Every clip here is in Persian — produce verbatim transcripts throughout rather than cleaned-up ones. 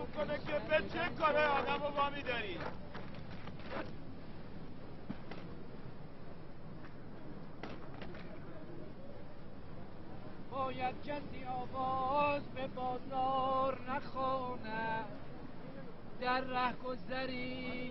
کنه که به چه کاره آدم رو وامی داری؟ باید کسی آواز به بازار نخواند، در ره گذری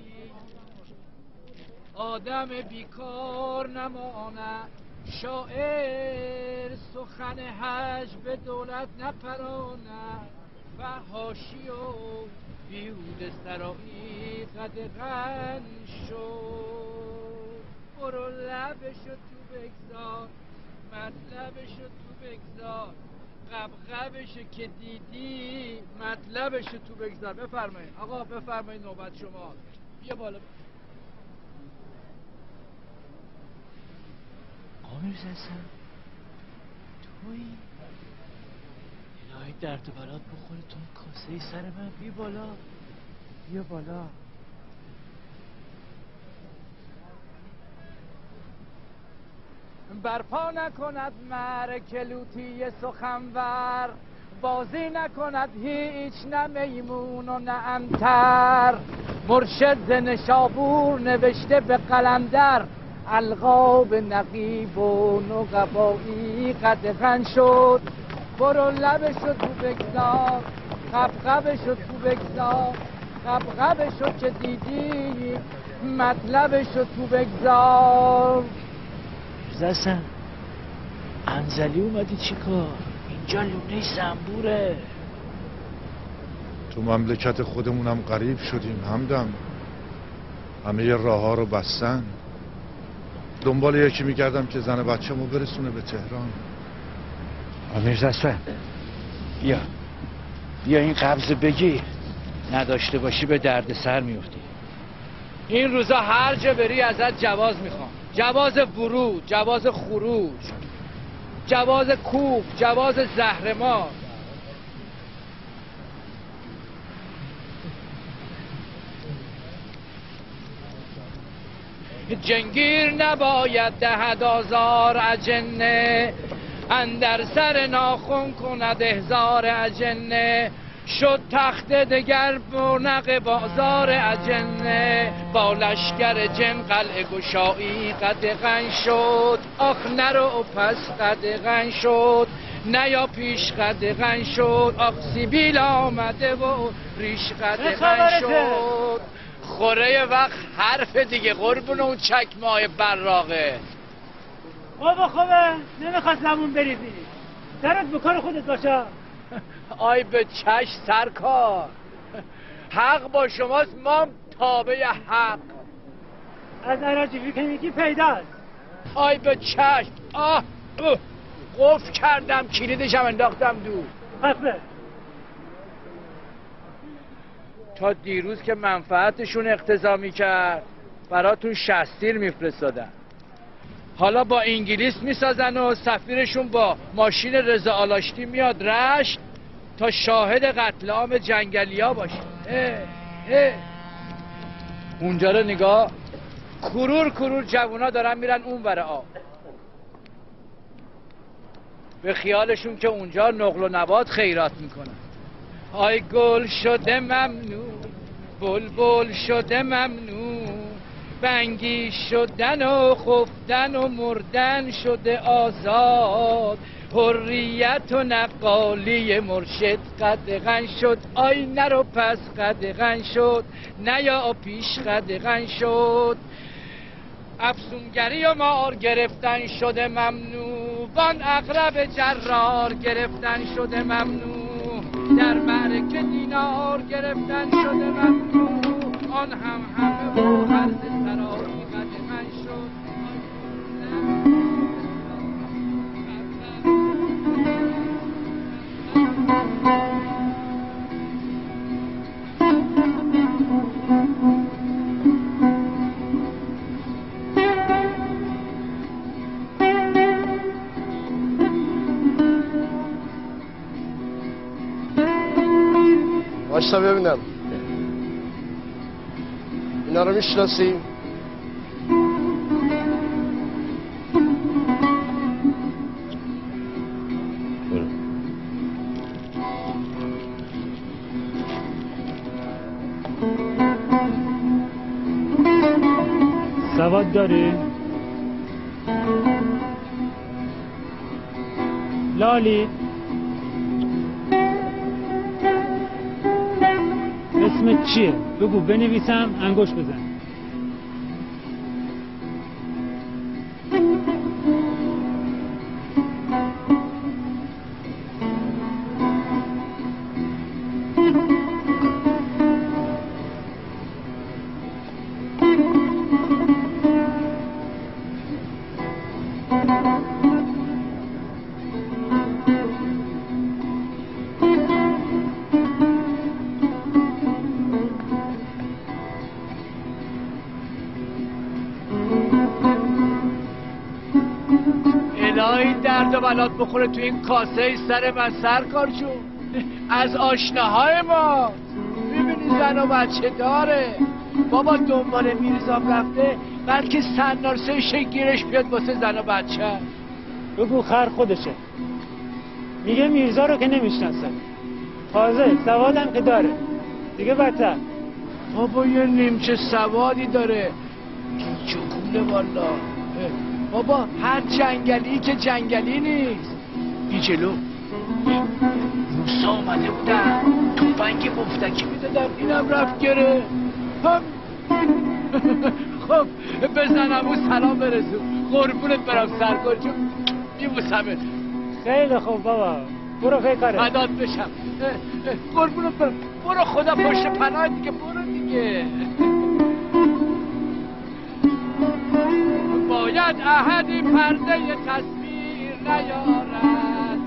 آدم بیکار نماند. شاعر سخن هج به دولت نپراند، و حاشی و بیهوده سرایی قدغن شد. برو لبشو تو بگذار، مطلبشو تو بگذار، قبقبشو که دیدی مطلبشو تو بگذار. بفرمایید آقا، بفرمایید نوبت شما. بیا بالا. آقا میرزا حسن توی الهی درد و بلات بخوره تو این کاسه سر من. بیا بالا، بیا بالا. برپا نکند معرکه لوطی سخنور، بازی نکند هیچ نه میمون و نه عنتر. مرشد ز نشابور نوشته به قلندر، القاب نقیب و نقبایی قدغن شد. برو لبشو تو بگذار، قبقبشو تو بگذار، قبقبشو که دیدی مطلبشو تو بگذار. زسن انزلی اومدی چی کار؟ اینجا لونه زنبوره. تو مملکت خودمونم غریب شدیم همدم، همه راه ها رو بستن. دنبال یکی میگردم که زن بچه مو برسونه به تهران. امیر زسن بیا بیا این قبض بگیر، نداشته باشی به درد سر میفتی. این روزا هر جا بری ازت جواز میخوام، جواز ورود، جواز خروج، جواز کوف، جواز زهرمار. جنگیر نباید دهد آزار اجنه، اندر سر ناخن کند احزار اجنه. شد تخت دگر برنق بازار اجنه، با لشکر جن قلعه گشایی قدغن شد. آخ نرو پس قدغن شد، نیا پیش قدغن شد. آخ سیبیل آمده و ریش قدغن شد. خوره وقت حرف دیگه قربون اون چکمای براقه. خوبه خوبه نمیخواست لمون بریزی، درت بکار خودت باشه. آی به چش سرکار، حق با شماست، ما تابع حق. از عراجیفی که میگی پیداست. آی به چش. آه قفل کردم، کلیدشم انداختم دور. خفه تا دیروز که منفعتشون اقتضا میکرد براتون شستیر میفرستادن، حالا با انگلیس میسازن و سفیرشون با ماشین رضا آلاشتی میاد رشت تا شاهد قتل عام جنگلیا باشه. اه اه. اونجا رو نگاه، کرور کرور جوونا دارن میرن اون ور آب، به خیالشون که اونجا نقل و نبات خیرات میکنن. آی گل شده ممنون، بلبل شده ممنون، بنگی شدن و خفتن و مردن شده آزاد. حریت و نقالی مرشد قدغن شد. آی نرو پس قدغن شد، نیا پیش قدغن شد. افسونگری و مار گرفتن شده ممنوع، وان اغرب جرار گرفتن شده ممنوع. در معرکه دینار گرفتن شده ممنوع، آن هم همه و عرض سرایی قدغن شد. باشتا ببینم اینا رو میشناسی؟ داری؟ لالی اسمت چیه؟ بگو بنویسم انگوش بزن. درد و بلات بخوره تو این کاسه سر من سرکار جون. از آشناهای ما میبینی زن و بچه داره. بابا دنبال میرزام رفته بلکه سنارسه شگیرش بیاد واسه زن و بچه. بگو خر خودشه. میگه میرزا رو که نمیشناسه. تازه سوادم که داره دیگه بدتر. بابا یه نیمچه سوادی داره جگوله والا. بابا هر جنگلی که جنگلی نیست. بی جلو روسا آمده بودن توفنگ مفتکی میدادم اینم رفت گره. هم خب بزنم و سلام برسون. قربونت برم سرکار جون میبوسمت. خیلی خوب بابا برو فکر کاره عداد بشم. قربونت برم. برو خدا پشت پناه دیگه. برو دیگه. باید احدی پرده تصویر نیارد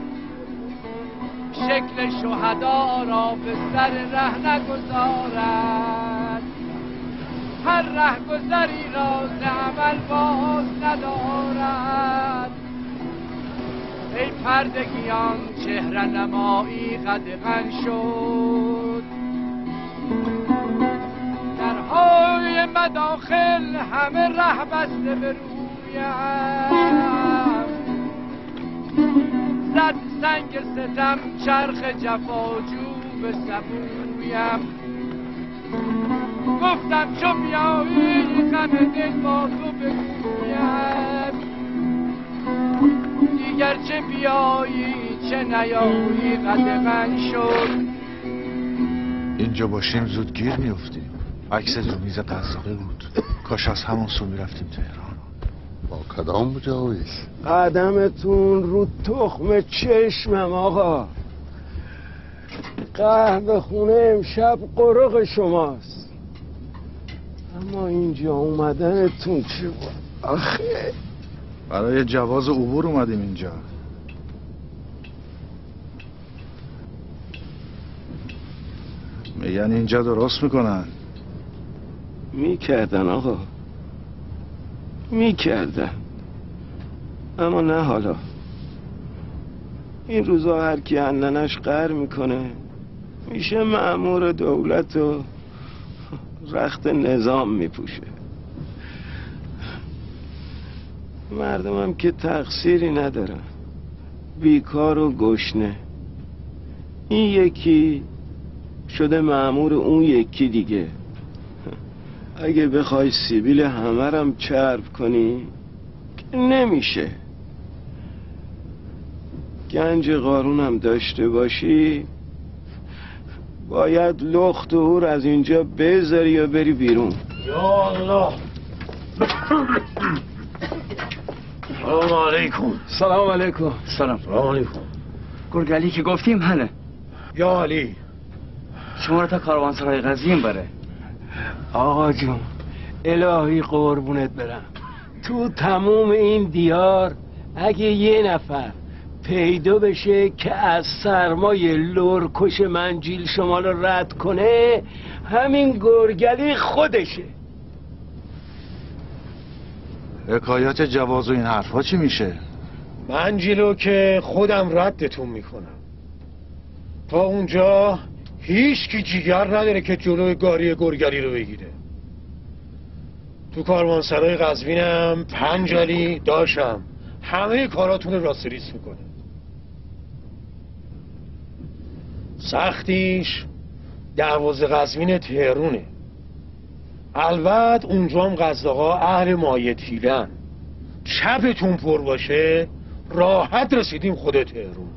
شکل شهدا را به سر ره نگذارد. هر ره گذری را ز عمل باز ندارد. ای پردگیان چهره نمایی قدغن شد. درهای مداخل همه ره بسته به رویم. زد سنگ ستم چرخ جفاجو به سبویم. گفتم چو بیایی غم دل با تو بگویم. دیگر چه بیایی چه نیایی قدغن شد. اینجا باشیم زود گیر میافتیم. عکست رو میز قزاقه بود. کاش از همون سو میرفتیم تهران. با کدام مجاویز؟ قدمتون رو تخم چشمم آقا. قهوه خونه امشب قرق شماست. اما اینجا اومدنتون چه بود؟ آخه برای جواز عبور اومدیم اینجا. میگن اینجا درست میکنن. میکردن آقا میکردن اما نه حالا. این روزا هر کی اندنش قهر میکنه میشه مأمور دولت و رخت نظام میپوشه. مردمم که تقصیری ندارن. بیکار و گشنه. این یکی شده مأمور اون یکی دیگه. اگه بخوای سیبیل همه رم چرب کنی که نمیشه. گنج قارونم داشته باشی باید لخت و هور از اینجا بذاری یا بری بیرون. یا الله. سلام علیکم. سلام علیکم. سلام سلام علیکم. گرگلی که گفتیم هنه. یا علی شما رو تا کاروانسرای قزوین بره. آقا جون الهی قربونت برم. تو تموم این دیار اگه یه نفر پیدا بشه که از سرمای لورکش منجیل شما رو رد کنه همین گرگلی خودشه. حکایت جواز و این حرفا چی میشه؟ منجیلو که خودم ردتون میکنم. تا اونجا هیچ کی جیگر نداره که جلوی گاری گرگلی رو بگیره. تو کاروانسرای قزوینم پنج علی داشتم. همه کاراتون رو راستریس میکنه. سختیش دروازه قزوین تهرونه. البته اونجا هم قزاقا اهل مایه تیلن. چپتون پر باشه راحت رسیدیم خود تهرون.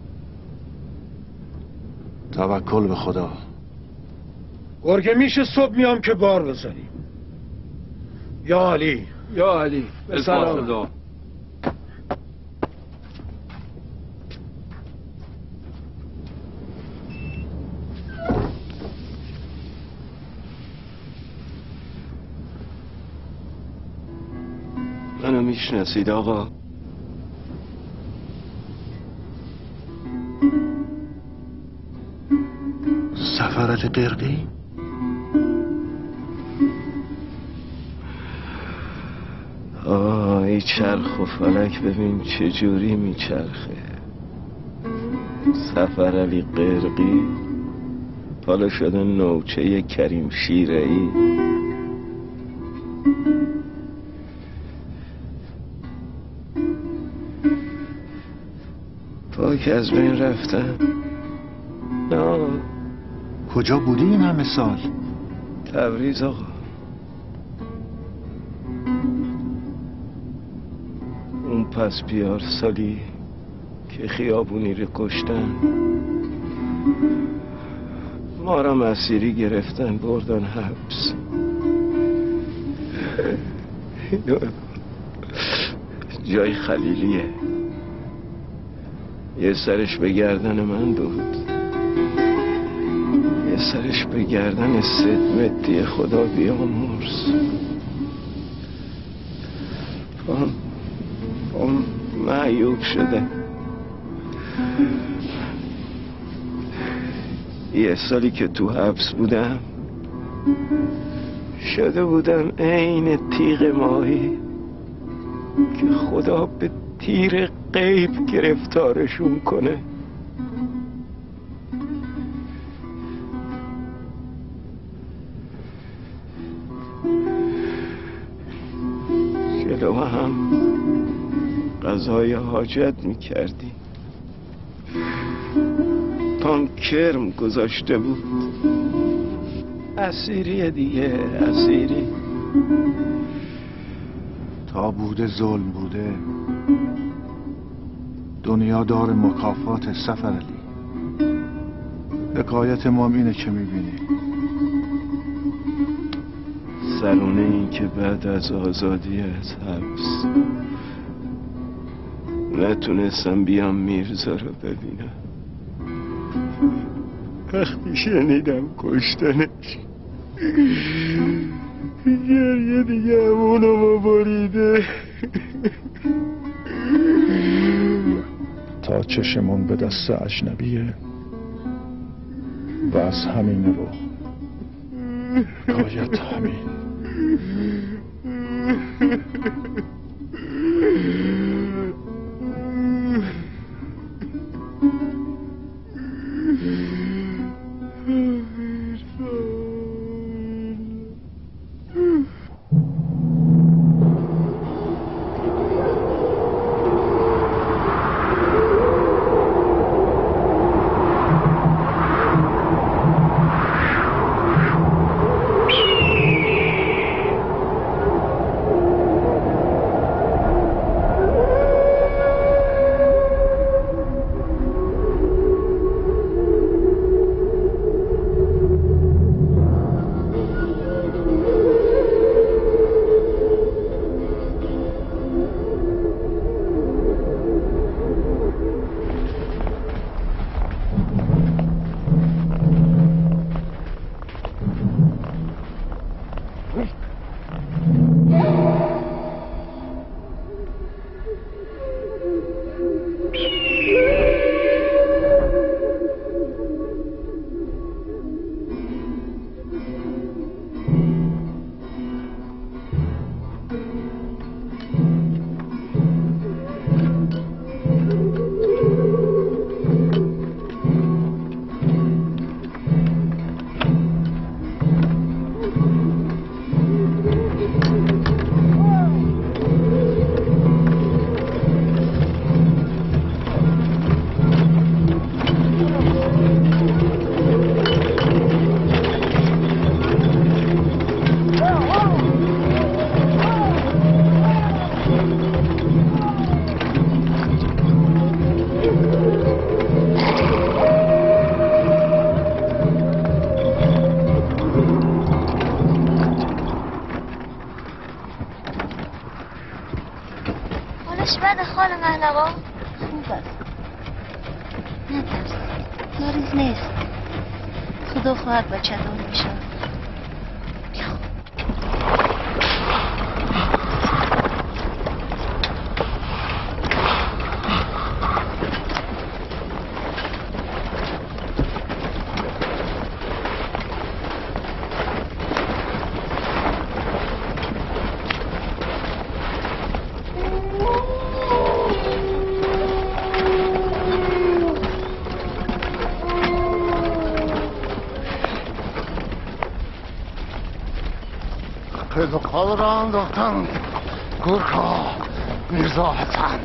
توکل به خدا. گرگه میشه صبح میام که بار بزنیم. یا علی. یا علی به سلام. منو میشناسید آقا؟ سفرت قرقی؟ آه ای چرخ و فلک ببین چجوری میچرخه. سفر علی قرقی حالا شده نوچه کریم شیره‌ای. پاک از بین رفتم. نه کجا بودی این همه سال؟ تبریز آقا. اون پس بیار سالی که خیابونی رو کشتن، ما را مسیری گرفتن بردن حبس. جای خلیلیه، یه سرش به گردن من بود، یه سرش به گردن سدمتی خدا بیامرز. پام پام معیوب شده. یه سالی که تو حبس بودم شده بودم عین تیغ ماهی که خدا به تیر غیب گرفتارشون کنه. جلو هم قضای حاجت میکردی. پام کرم گذاشته بود. اسیری دیگه، اسیری. تا بوده ظلم بوده، دنیا دار مکافات سفر علی. حکایت ما اینه که میبینی. سرونه این که بعد از آزادی از حبس نتونستم بیام میرزا رو ببینم. وقتی شنیدم کشتنش گریه دیگه همونو ما بریده. تا چشمون به دست اجنبیه و از همینه رو باید همین. پهلوا خوب است. نترس، مریض نیست. خدا خواهد بچه دار میشه. قید و قال را انداختن گورکا میرزا حسن.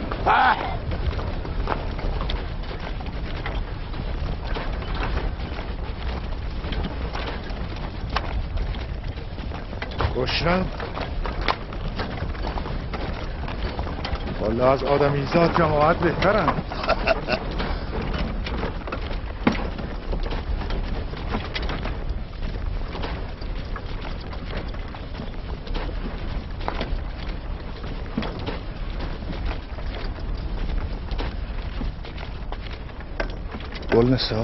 گشنم والا از آدمیزاد جماعت بهترن. گلنسا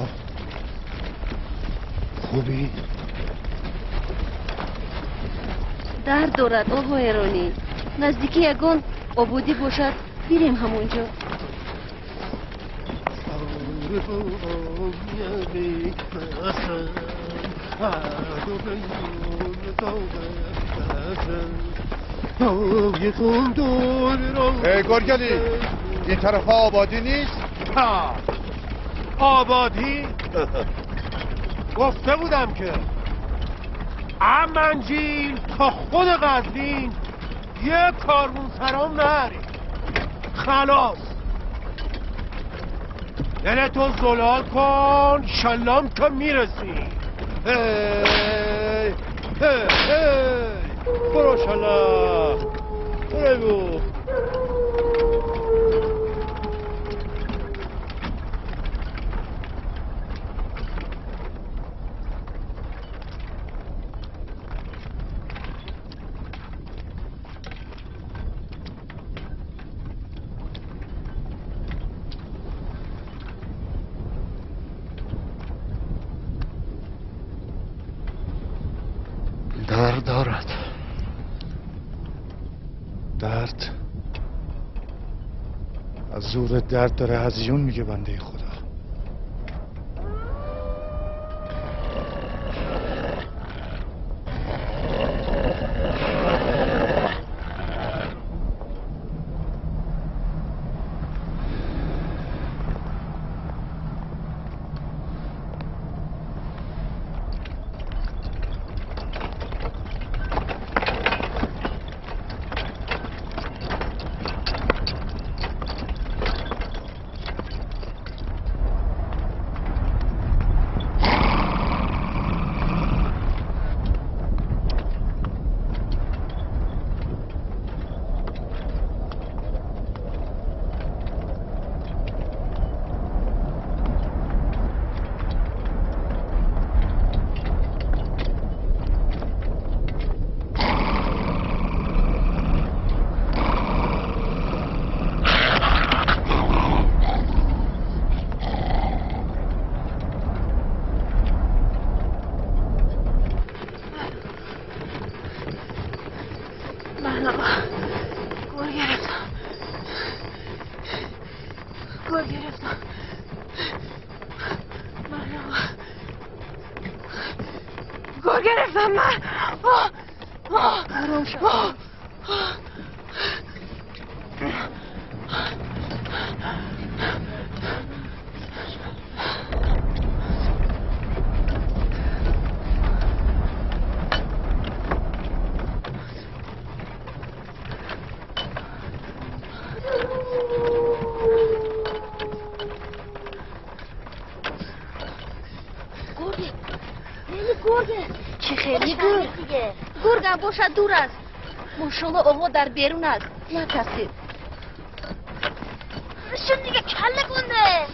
خوبی؟ درد دارد آقا ایرانی. نزدیکی یگان آبادی باشد بیریم همونجا. ای گرگلی این طرف آبادی نیست؟ ها آبادی؟ گفته بودم که امنجیل تا خود قزوین یه کارمون سرام نری خلاص. دلتو زلال کن شلام تا میرسی. هی هی هی برو شلا برو. درد دارد. درد از زور درد داره هزیون میگه بنده خدا. باشد دور است. ماشاءالله آقا در بیرون است. نترسید. شون دیگه کله گنده.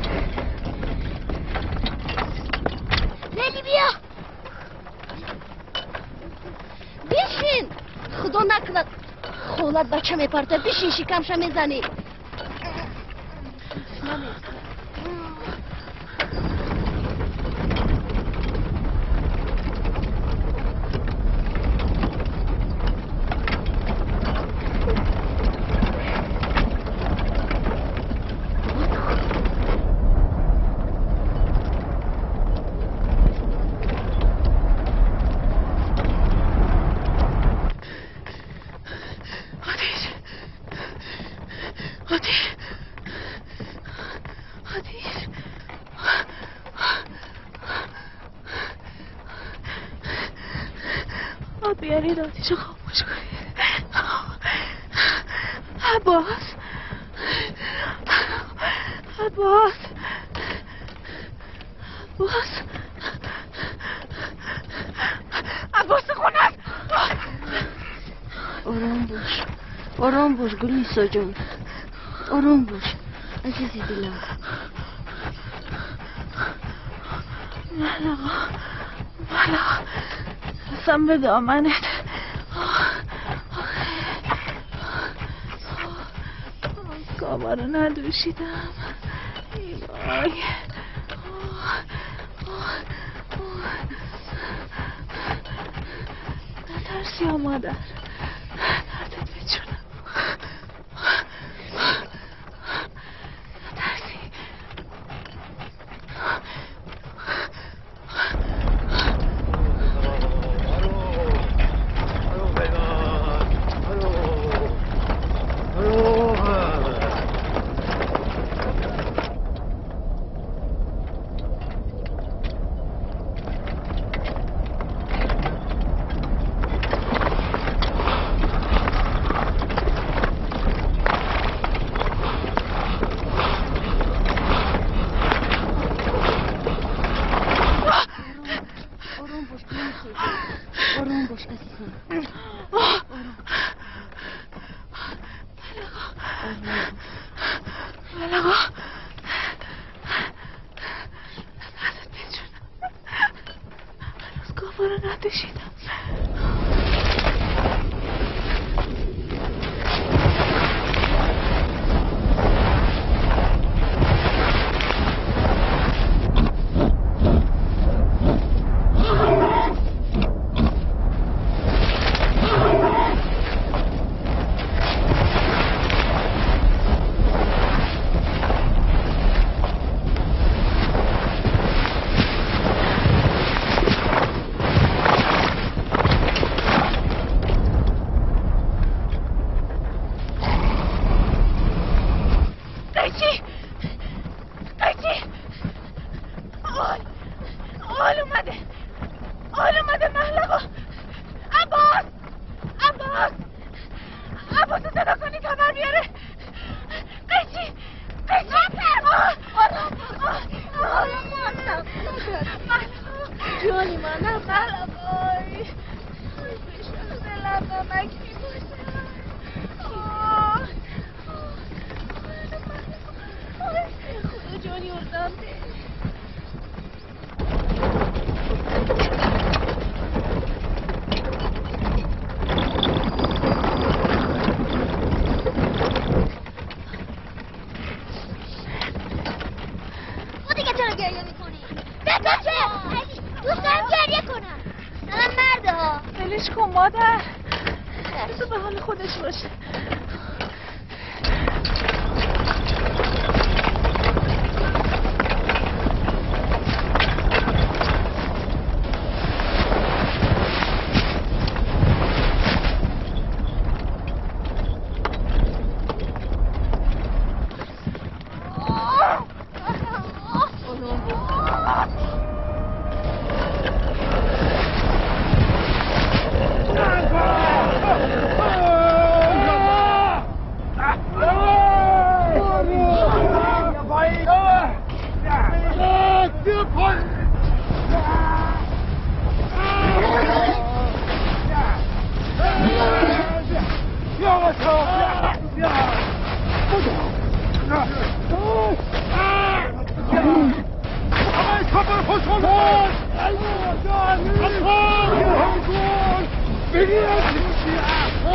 لیلی بیا. خدا نکند خالت بچه میپرته بشین شکمش میزنی بیارید آتیشو خاموش کنید عباس عباس عباس عباس خونت آرام باش آرام باش گلیسا جان آرام باش عزیزی دلم ملقا ملقا دستم به دامنت گاوا رو ندوشیدم ای وای نترسی یا مادر دردت بچونم نترسی Beni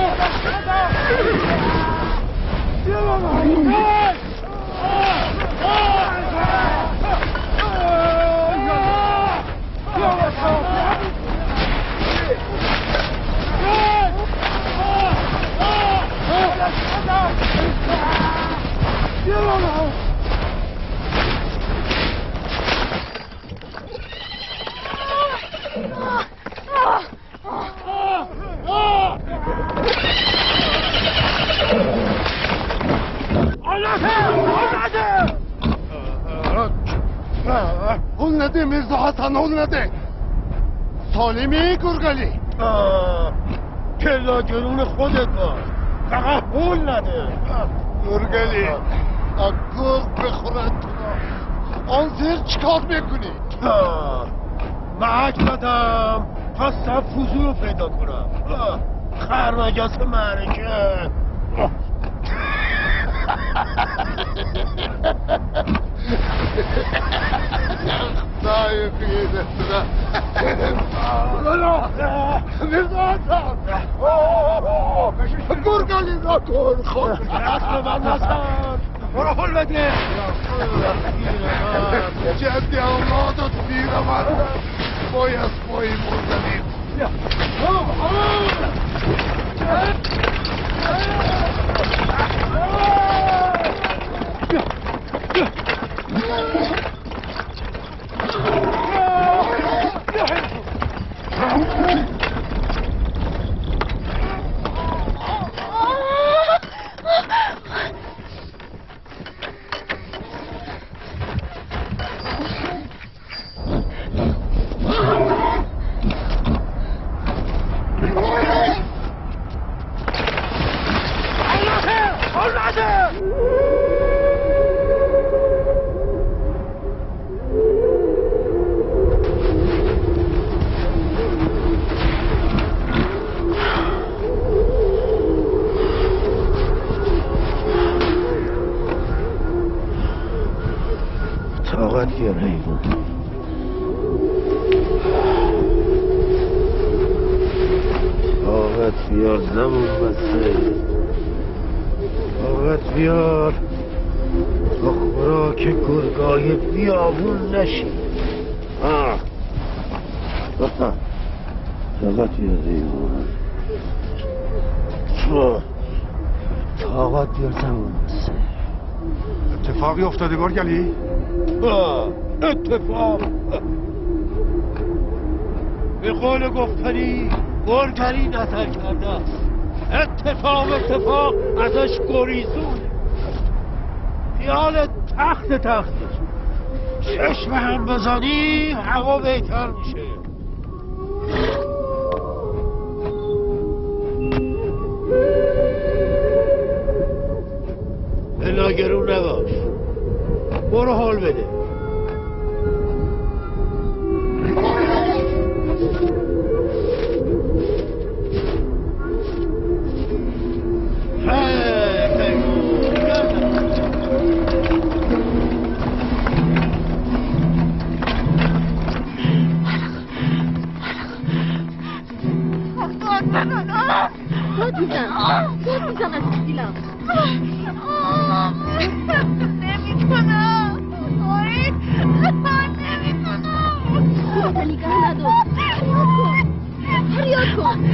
هل نده میرزا حسن هل نده سالمی گرگلی کلا جنون خودت باش فقط هل نده گرگلی گرگ بخورد آن زیر چیکار میکنی؟ محک دادم تا سب فوزو رو پیدا کنم خرمگس معرکه دای خیده سنا میرزا حسن گرگلی نکن خود دست من نسن برو حل بده جدی اولادت دیر من بای از بایی مردنیم طاقت بیار حیوان طاقت بیار زمون بسته طاقت بیار تا خوراک گرگای بیابون نشی آه طاقت بیار حیوان طاقت بیار زمون بسته اتفاقی افتاده گرگلی؟ اتفاق به قول گفتنی گرگلی نظر کرده است اتفاق اتفاق ازش گریزون خیال تخت تختش چشم هم بزنی هوا بهتر میشه به ناگرون نباش برو حال بده داد میزن داد میزن از دیلم نمیتونم آی نمیتونم خودت نگاه ندار فریاد کن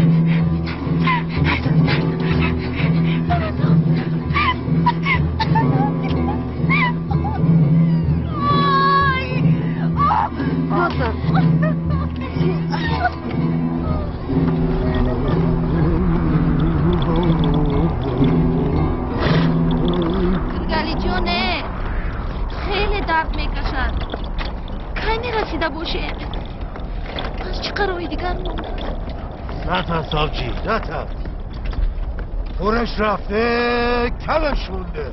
گرگلی جونه خیلی درد میکشد کی میرسیده باشه از چه قراری دیگر مونده نترس آبجی نترس پرش رفته کمش مونده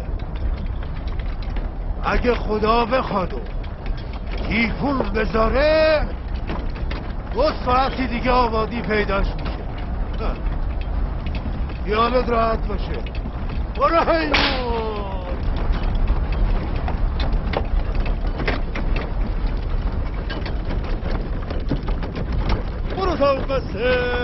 اگه خدا بخواد و تیفون بذاره دو ساعتی دیگه آبادی پیداش میشه خیالت راحت باشه برو حیوان برو تا بسه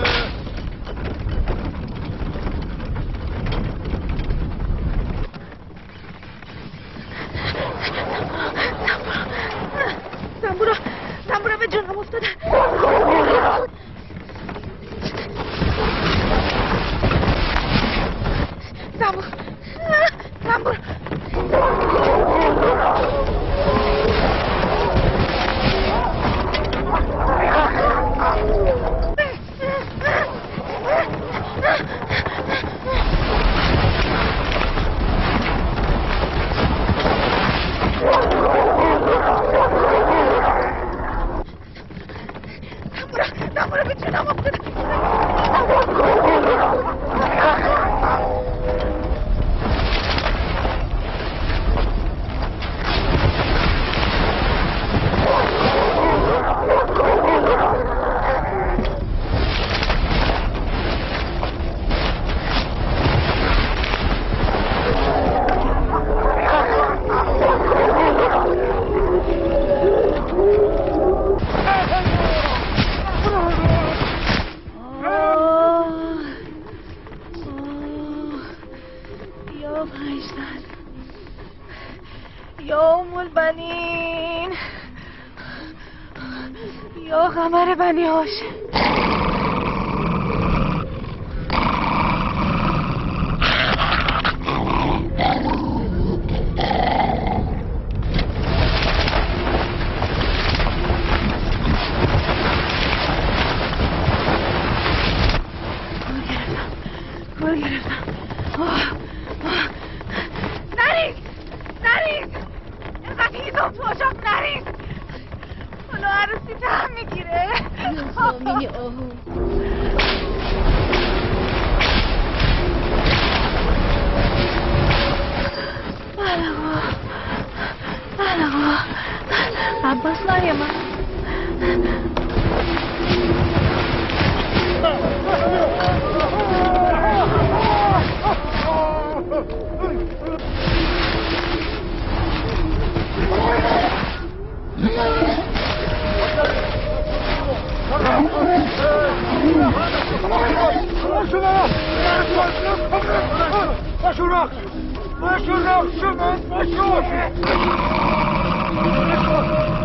کشتن. یا ام البنین، یا قمر بنی هاشم. گل گرفتم. نرید نرید، اینقدر هیزم تو آشاق نرید، حالا عروسی تهم میگیره. زامین آهو بلغا بلغا عباس نایما. Başına! Başına! Başına!